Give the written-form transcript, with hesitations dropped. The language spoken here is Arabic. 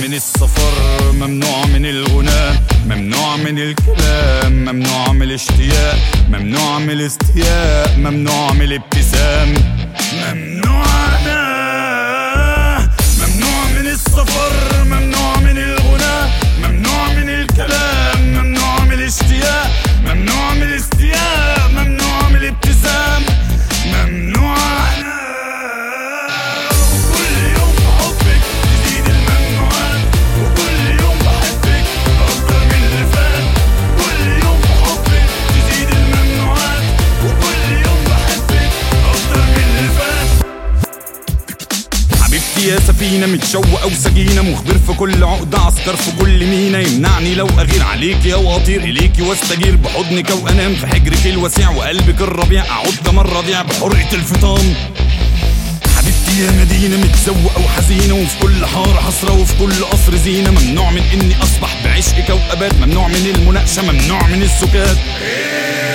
من السفر، ممنوع من الغناء، ممنوع من الكلام، ممنوع من الاشتياق، ممنوع من الاستياء، ممنوع من الابتسام. ممنوع ممنوع من السفر، ممنوع من الغناء، ممنوع من الكلام، ممنوع من الاشتياق، ممنوع من الاستياء، ممنوع من الابتسام. ممنوع كل يوم بحبك تزيد الممنوعات، وكل يوم بحبك أكتر من اللي فات. كل يوم بحبك تزيد الممنوعات، وكل يوم بحبك أكتر من اللي فات. حبيبتي يا سفينة متشوقة وسجينة، مخبر في كل عقدة، عسكر في كل مينا، يمنعني لو أغير عليكي أو أطير إليكي واستجير بحضنك أو أنام في حجرك الوسيع وقلبك الربيع، أعود كمان رضيع بحرقة الفطام. حبيبتي يا مدينة متزوقة وحزينة، وفي كل حارة حسرة وفي كل قصر زينة، ممنوع من إني أصبح بعشق كوكبات، ممنوع من المناقشة، ممنوع من السكات.